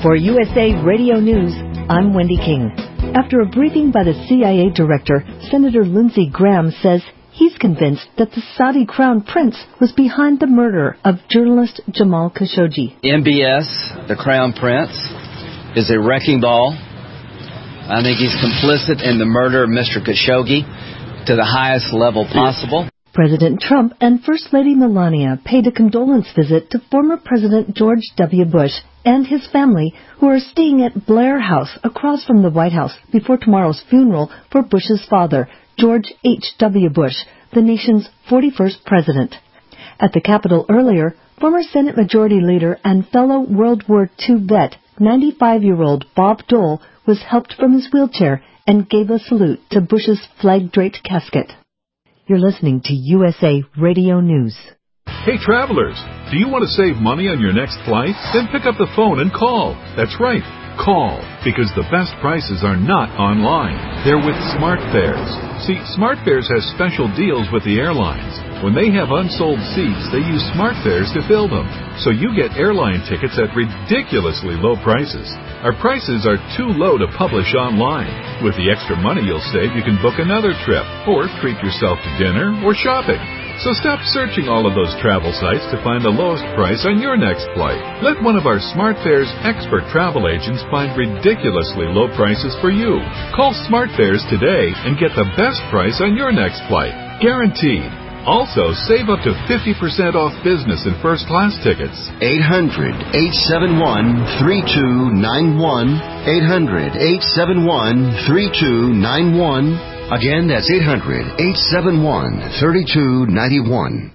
For USA Radio News, I'm Wendy King. After a briefing by the CIA director, Senator Lindsey Graham says he's convinced that the Saudi crown prince was behind the murder of journalist Jamal Khashoggi. MBS, the crown prince, is a wrecking ball. I think he's complicit in the murder of Mr. Khashoggi to the highest level possible. President Trump and First Lady Melania paid a condolence visit to former President George W. Bush and his family, who are staying at Blair House across from the White House before tomorrow's funeral for Bush's father, George H.W. Bush, the nation's 41st president. At the Capitol earlier, former Senate Majority Leader and fellow World War II vet, 95-year-old Bob Dole, was helped from his wheelchair and gave a salute to Bush's flag-draped casket. You're listening to USA Radio News. Hey, travelers, do you want to save money on your next flight? Then pick up the phone and call. That's right, call, because the best prices are not online. They're with SmartFares. See, SmartFares has special deals with the airlines. When they have unsold seats, they use SmartFares to fill them. So you get airline tickets at ridiculously low prices. Our prices are too low to publish online. With the extra money you'll save, you can book another trip, or treat yourself to dinner or shopping. So stop searching all of those travel sites to find the lowest price on your next flight. Let one of our SmartFares expert travel agents find ridiculously low prices for you. Call SmartFares today and get the best price on your next flight. Guaranteed. Also, save up to 50% off business and first-class tickets. 800-871-3291. 800-871-3291. Again, that's 800-871-3291.